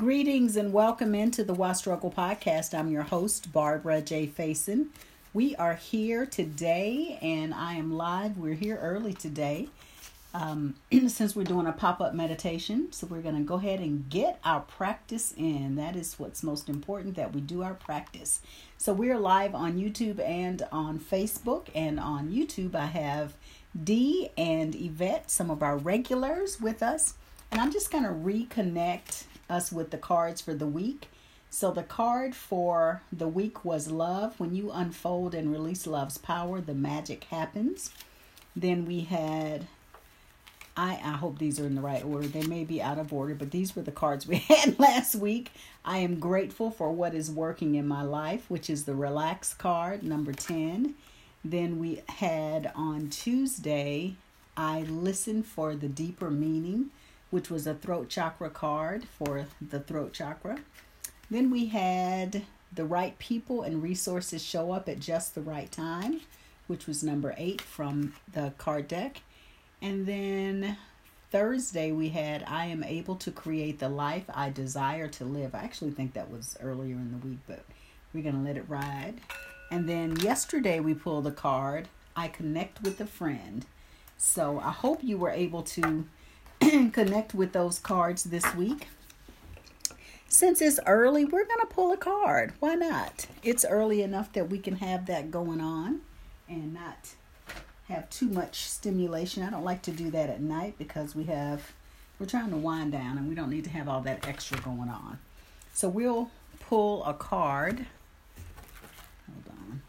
Greetings and welcome into the Why Struggle podcast. I'm your host, Barbara J. Faison. We are here today and I am live. We're here early today since we're doing a pop-up meditation. So we're going to go ahead and get our practice in. That is what's most important, that we do our practice. So we're live on YouTube and on Facebook. And on YouTube, I have Dee and Yvette, some of our regulars with us. And I'm just going to reconnect us with the cards for the week. So the card for the week was love. When you unfold and release love's power, the magic happens. Then we had, I hope these are in the right order. They may be out of order, but these were the cards we had last week. I am grateful for what is working in my life, which is the relax card, number 10. Then we had on Tuesday, I listened for the deeper meaning, which was a throat chakra card for the throat chakra. Then we had the right people and resources show up at just the right time, which was number 8 from the card deck. And then Thursday we had I am able to create the life I desire to live. I actually think that was earlier in the week, but we're going to let it ride. And then yesterday we pulled the card, I connect with a friend. So I hope you were able to connect with those cards this week. Since it's early, we're going to pull a card. Why not? It's early enough that we can have that going on and not have too much stimulation. I don't like to do that at night because we're trying to wind down and we don't need to have all that extra going on. So we'll pull a card. Hold on.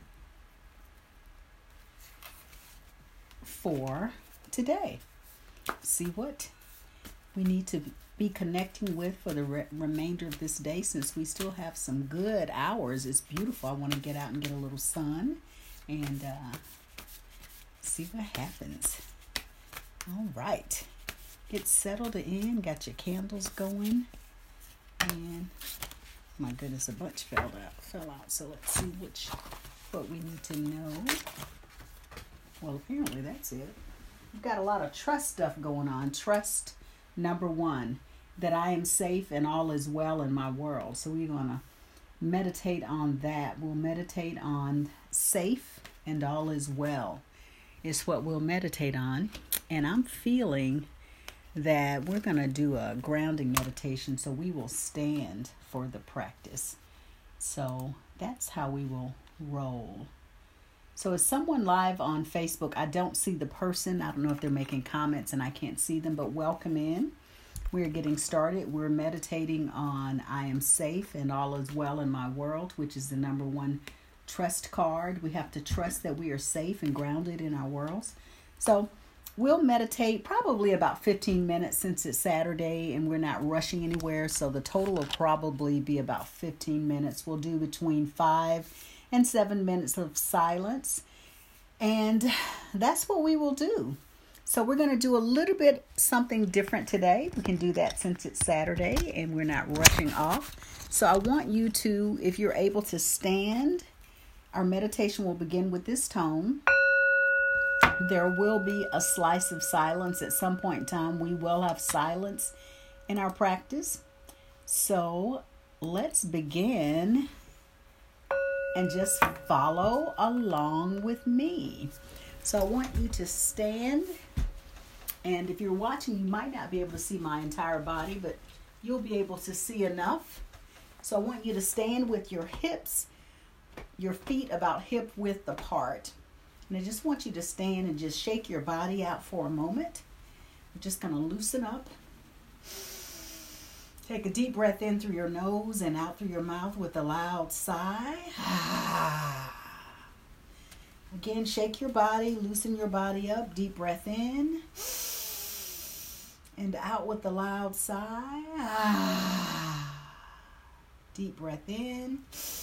For today. See what we need to be connecting with for the remainder of this day, since we still have some good hours. It's beautiful. I want to get out and get a little sun and see what happens. All right. Get settled in. Got your candles going. And my goodness, a bunch fell out. So let's see what we need to know. Well, apparently that's it. We've got a lot of trust stuff going on. Trust, number 1, that I am safe and all is well in my world. So we're going to meditate on that. We'll meditate on safe and all is well is what we'll meditate on. And I'm feeling that we're going to do a grounding meditation. So we will stand for the practice. So that's how we will roll. So is someone live on Facebook? I don't see the person. I don't know if they're making comments and I can't see them, but welcome in. We're getting started. We're meditating on I am safe and all is well in my world, which is the number 1 trust card. We have to trust that we are safe and grounded in our worlds. So we'll meditate probably about 15 minutes since it's Saturday and we're not rushing anywhere. So the total will probably be about 15 minutes. We'll do between 5 and 7 minutes of silence. And that's what we will do. So we're going to do a little bit something different today. We can do that since it's Saturday and we're not rushing off. So I want you to, if you're able to stand, our meditation will begin with this tone. There will be a slice of silence at some point in time. We will have silence in our practice. So let's begin. And just follow along with me. So I want you to stand. And if you're watching, you might not be able to see my entire body, but you'll be able to see enough. So I want you to stand with your hips, your feet about hip width apart. And I just want you to stand and just shake your body out for a moment. We're just going to loosen up. Take a deep breath in through your nose and out through your mouth with a loud sigh. Again, shake your body, loosen your body up. Deep breath in and out with a loud sigh. Deep breath in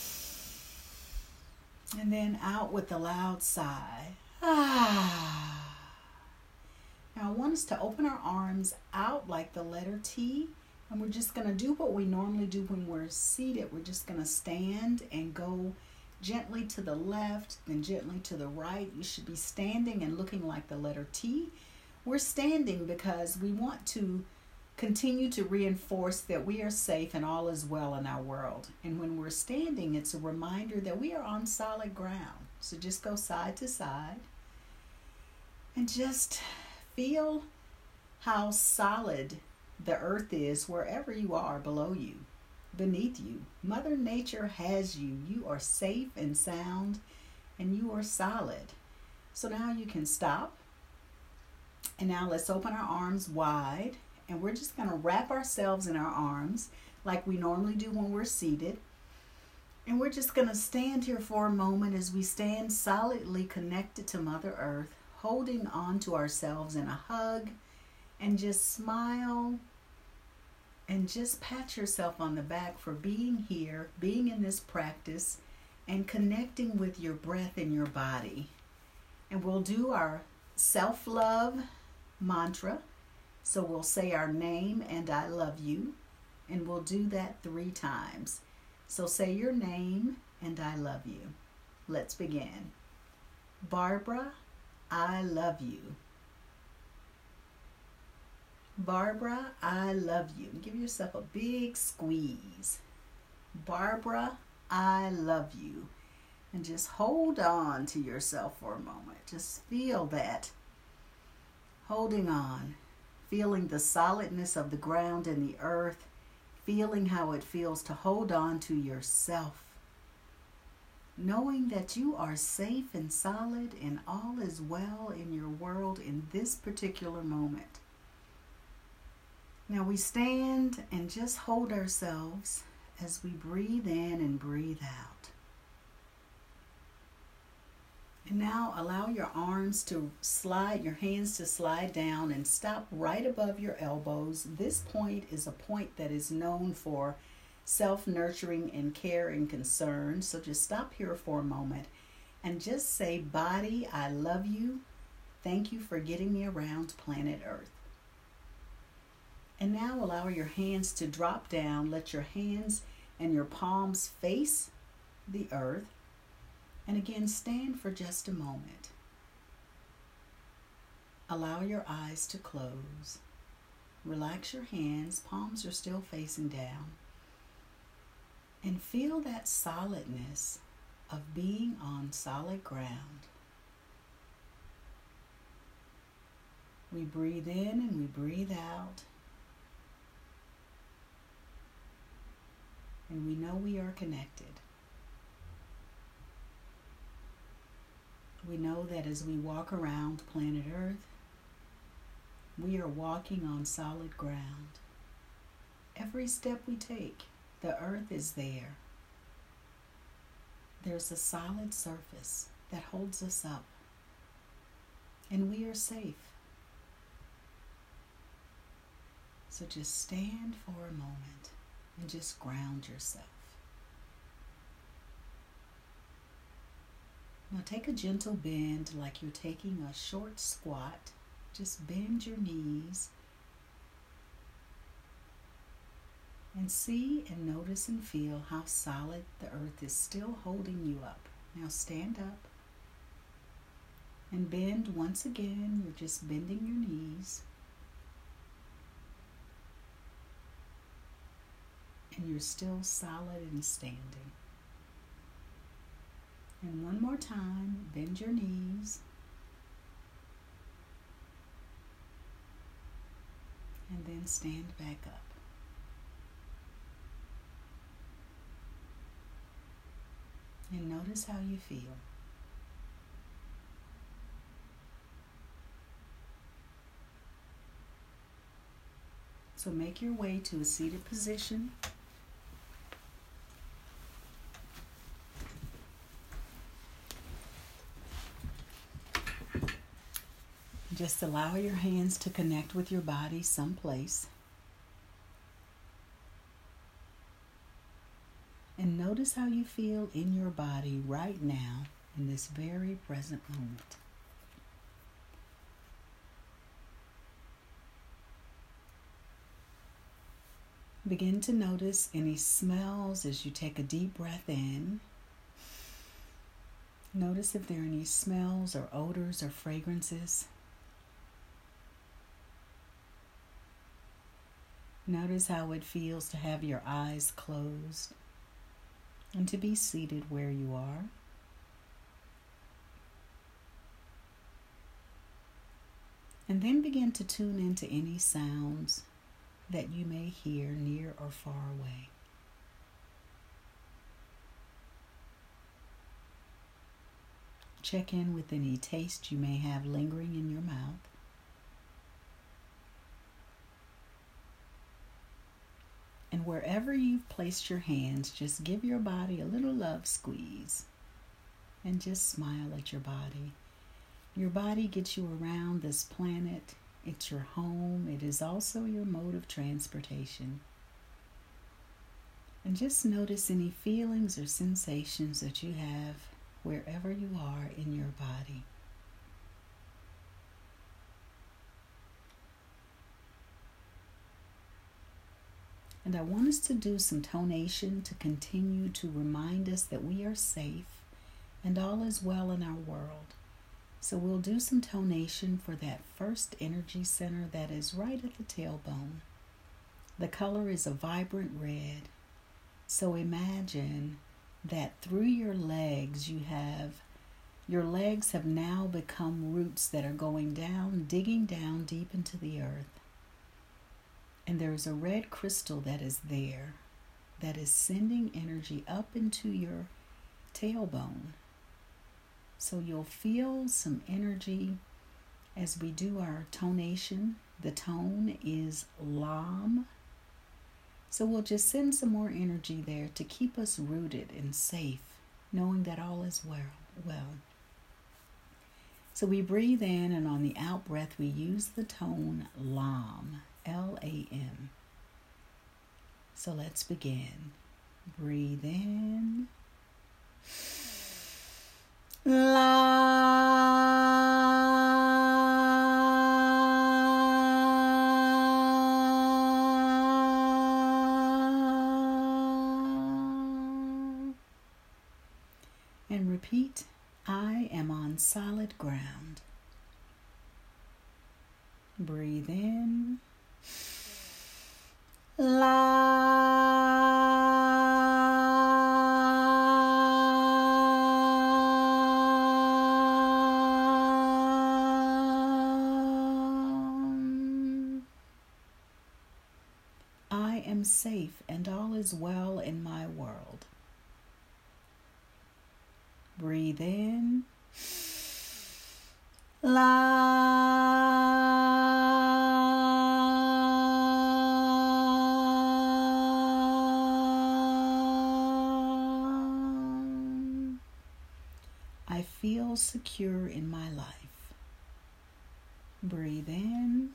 and then out with a loud sigh. Now I want us to open our arms out like the letter T. And we're just going to do what we normally do when we're seated. We're just going to stand and go gently to the left, then gently to the right. You should be standing and looking like the letter T. We're standing because we want to continue to reinforce that we are safe and all is well in our world. And when we're standing, it's a reminder that we are on solid ground. So just go side to side and just feel how solid the earth is wherever you are, below you, beneath you. Mother Nature has you. You are safe and sound, and you are solid. So now you can stop. And now let's open our arms wide, and we're just going to wrap ourselves in our arms like we normally do when we're seated. And we're just going to stand here for a moment as we stand solidly connected to Mother Earth, holding on to ourselves in a hug, and just smile and just pat yourself on the back for being here, being in this practice, and connecting with your breath in your body. And we'll do our self-love mantra. So we'll say our name and I love you, and we'll do that 3 times. So say your name and I love you. Let's begin. Barbara, I love you. Barbara, I love you. Give yourself a big squeeze. Barbara, I love you. And just hold on to yourself for a moment. Just feel that. Holding on. Feeling the solidness of the ground and the earth. Feeling how it feels to hold on to yourself. Knowing that you are safe and solid and all is well in your world in this particular moment. Now we stand and just hold ourselves as we breathe in and breathe out. And now allow your arms to slide, your hands to slide down and stop right above your elbows. This point is a point that is known for self-nurturing and care and concern. So just stop here for a moment and just say, body, I love you. Thank you for getting me around planet Earth. And now allow your hands to drop down. Let your hands and your palms face the earth. And again, stand for just a moment. Allow your eyes to close. Relax your hands. Palms are still facing down. And feel that solidness of being on solid ground. We breathe in and we breathe out. And we know we are connected. We know that as we walk around planet Earth, we are walking on solid ground. Every step we take, the earth is there. There's a solid surface that holds us up, and we are safe. So just stand for a moment and just ground yourself. Now take a gentle bend like you're taking a short squat. Just bend your knees and see and notice and feel how solid the earth is still holding you up. Now stand up and bend once again. You're just bending your knees. And you're still solid and standing. And one more time, bend your knees. And then stand back up. And notice how you feel. So make your way to a seated position. Just allow your hands to connect with your body someplace. And notice how you feel in your body right now in this very present moment. Begin to notice any smells as you take a deep breath in. Notice if there are any smells or odors or fragrances. Notice how it feels to have your eyes closed and to be seated where you are. And then begin to tune into any sounds that you may hear near or far away. Check in with any taste you may have lingering in your mouth. And wherever you've placed your hands, just give your body a little love squeeze and just smile at your body. Your body gets you around this planet. It's your home. It is also your mode of transportation. And just notice any feelings or sensations that you have wherever you are in your body. And I want us to do some tonation to continue to remind us that we are safe and all is well in our world. So we'll do some tonation for that first energy center that is right at the tailbone. The color is a vibrant red. So imagine that through your legs your legs have now become roots that are going down, digging down deep into the earth. And there's a red crystal that is there that is sending energy up into your tailbone. So you'll feel some energy as we do our tonation. The tone is Lam. So we'll just send some more energy there to keep us rooted and safe, knowing that all is well. So we breathe in, and on the out breath, we use the tone Lam, L-A-M. So let's begin. Breathe in. And repeat, I am on solid ground. Breathe in. I am safe and all is well in my world. Breathe in. I feel secure in my life. Breathe in.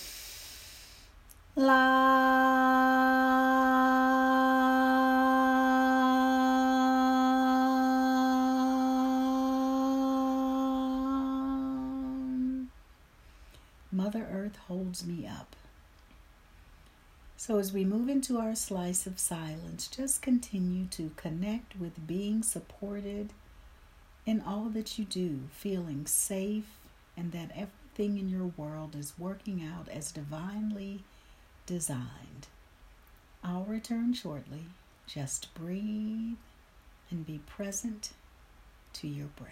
Mother Earth holds me up. So as we move into our slice of silence, just continue to connect with being supported in all that you do, feeling safe, and that everything in your world is working out as divinely designed. I'll return shortly. Just breathe and be present to your breath.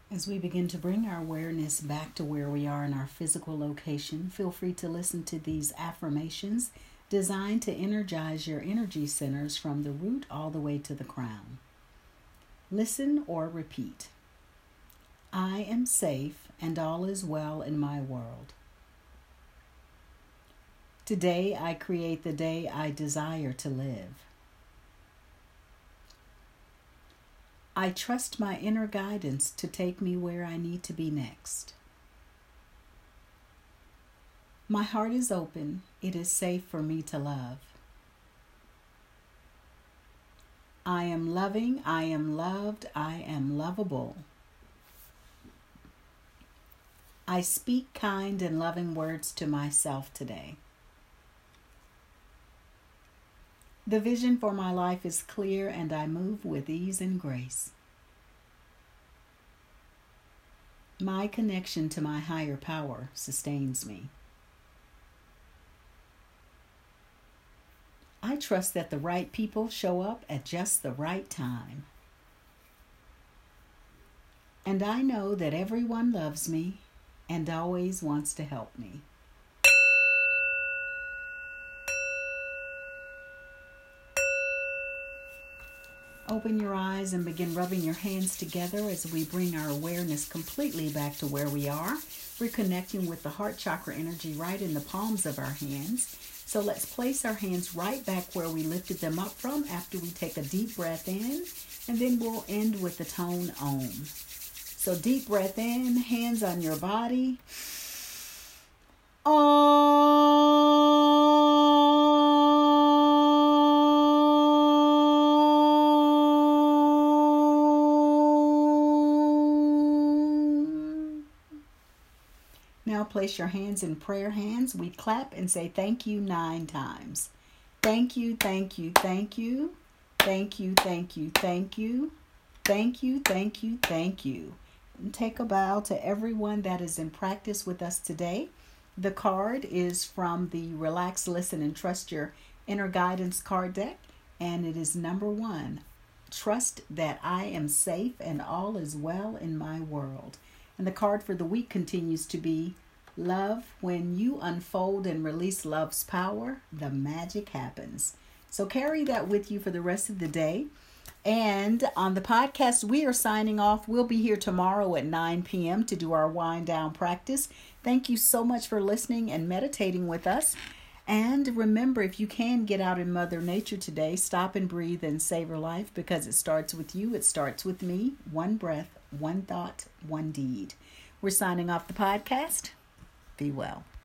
As we begin to bring our awareness back to where we are in our physical location, feel free to listen to these affirmations designed to energize your energy centers from the root all the way to the crown. Listen or repeat. I am safe and all is well in my world. Today I create the day I desire to live. I trust my inner guidance to take me where I need to be next. My heart is open. It is safe for me to love. I am loving. I am loved. I am lovable. I speak kind and loving words to myself today. The vision for my life is clear and I move with ease and grace. My connection to my higher power sustains me. I trust that the right people show up at just the right time. And I know that everyone loves me and always wants to help me. Open your eyes and begin rubbing your hands together as we bring our awareness completely back to where we are. We're connecting with the heart chakra energy right in the palms of our hands. So let's place our hands right back where we lifted them up from after we take a deep breath in, and then we'll end with the tone Om. So deep breath in, hands on your body. Om. Now place your hands in prayer hands. We clap and say thank you 9 times. Thank you, thank you, thank you. Thank you, thank you, thank you. Thank you, thank you, thank you. And take a bow to everyone that is in practice with us today. The card is from the Relax, Listen, and Trust Your Inner Guidance card deck. And it is number 1. Trust that I am safe and all is well in my world. And the card for the week continues to be Love. When you unfold and release love's power, the magic happens. So carry that with you for the rest of the day. And on the podcast, we are signing off. We'll be here tomorrow at 9 p.m. to do our wind down practice. Thank you so much for listening and meditating with us. And remember, if you can get out in Mother Nature today, stop and breathe and savor life, because it starts with you. It starts with me. One breath, one thought, one deed. We're signing off the podcast. Be well.